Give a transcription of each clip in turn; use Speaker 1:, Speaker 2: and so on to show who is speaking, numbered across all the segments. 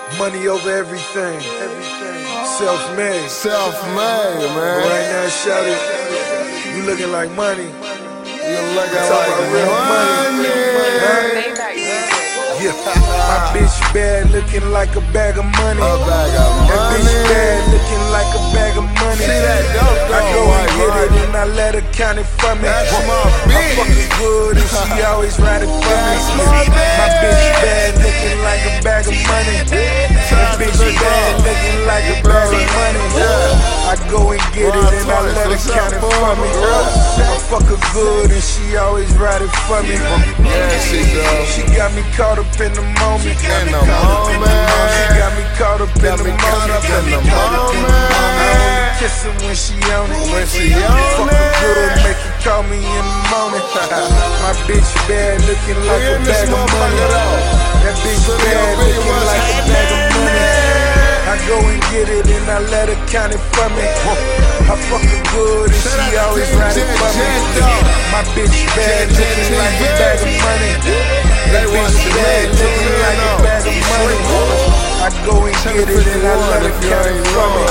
Speaker 1: Money over everything. Self-made.
Speaker 2: Self-made, man.
Speaker 1: Right now, shout it. You looking like money.
Speaker 2: You looking like
Speaker 1: real
Speaker 2: money.
Speaker 1: Yeah. My bitch bad, looking like a bag of money.
Speaker 2: A bag of
Speaker 1: That
Speaker 2: money.
Speaker 1: bitch bad, looking like a bag of money.
Speaker 2: See that dope,
Speaker 1: I go and get it and I let her count it for me.
Speaker 2: That's my
Speaker 1: I
Speaker 2: bitch.
Speaker 1: fuck her good and she always ride it for me.
Speaker 2: That's my
Speaker 1: My bitch bad, looking like a bag of money. That bitch bad, looking like a bag of money. I go and get it and I let her count it for me. I fuck her good and she always ride it for me.
Speaker 2: Yeah, she does.
Speaker 1: She got me caught up in the moment.
Speaker 2: In the moment.
Speaker 1: She got me caught up in the moment. I only kiss her when she on it.
Speaker 2: When she on
Speaker 1: Fuck her good, make her call me in the morning. My bitch bad, looking like a bag of money. That bitch bad, looking like a bag of money. I go and get it and I let her count it for me. I fuck her good and she always ride it for me. My bitch bad, looking like a bag of money. That bitch bad, looking like a bag of money. I go and get it and I let her count it for me.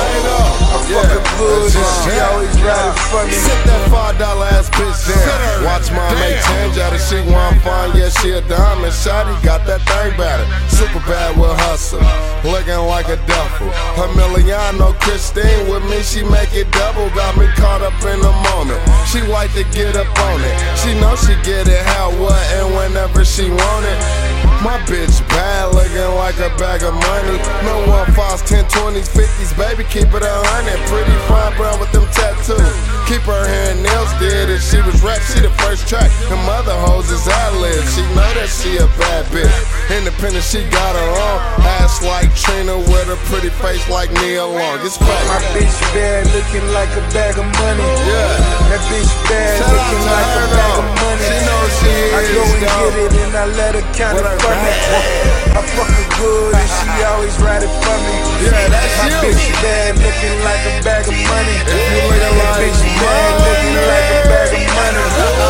Speaker 1: I fuck her good and she always ride it for me.
Speaker 2: Sit that $5 ass bitch down. Watch mom make change out of shit when I'm fine. Yeah, she a diamond. Shotty got that thing better. Super bad with hustle. Looking like a duffel. Emiliano Christine with me, she make it double. Got me caught up in the moment. She like to get up on it. She know she get it how, what, and whenever she want it. My bitch bad, looking like a bag of money. No 1.5s, 10, 20s, 50s, baby, keep it 100. Pretty fine brown with them tattoos. Keep her hair and nails did and she was rap, she the first track. Them other hoes is ad-lib, she know that she a bad bitch. Independent, she got her own. Ass like Trina with a pretty face like Nia Long. It's fake.
Speaker 1: My bitch bad, looking like a bag of money.
Speaker 2: Yeah.
Speaker 1: That bitch bad,
Speaker 2: Shout out
Speaker 1: looking
Speaker 2: to
Speaker 1: like
Speaker 2: her,
Speaker 1: a bag of
Speaker 2: though.
Speaker 1: money.
Speaker 2: She knows she
Speaker 1: I
Speaker 2: is,
Speaker 1: go and
Speaker 2: though.
Speaker 1: get it and I let her count it for me. I fuck her good and she always ride it for me.
Speaker 2: Yeah, that's
Speaker 1: My
Speaker 2: you.
Speaker 1: bitch bad, looking like a bag of money.
Speaker 2: If you looking
Speaker 1: That
Speaker 2: like
Speaker 1: bitch bad, looking like a bag of money.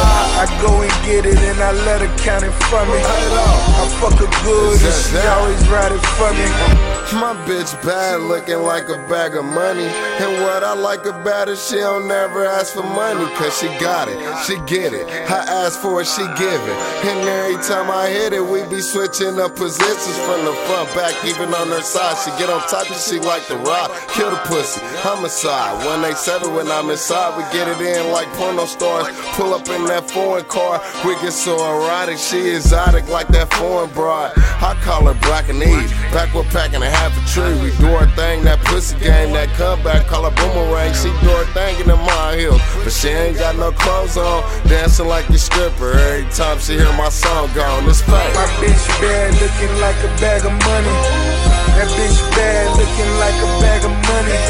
Speaker 1: I go and get it and I let her count it for me. I fuck her good and she always ride it for me.
Speaker 2: My bitch bad, looking like a bag of money. And what I like about it, she don't never ask for money. Cause she got it, she get it. I ask for it, she give it. And every time I hit it, we be switching up positions from the front, back, even on her side. She get on top and she like to ride. Kill the pussy, homicide. 187 when I'm inside, we get it in like porno stars. Pull up in that foreign car, we get so erotic. She exotic like that foreign broad. I call her Black and Eve, back with packing a half a tree. We do her thing, that pussy game, that comeback, call her boomerang. She do her thing in the mile hill, but she ain't got no clothes on, dancing like a stripper. Every time she hear my song gone, it's fake.
Speaker 1: My bitch bad, looking like a bag of money. That bitch bad, looking like a bag of money.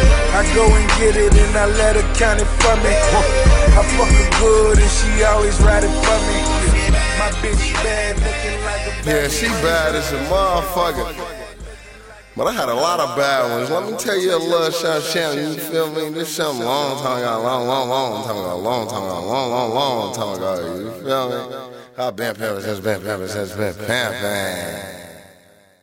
Speaker 1: I go and get it and I let her count it for me. I fuck her good and she always ride it for me. My bitch bad, looking like a bag of money.
Speaker 2: Yeah, she bad as a motherfucker. But I had a lot of bad ones. Let me tell you a little something, you feel me? This something long time ago, long time ago, you feel me? I've been pimping since been pimping.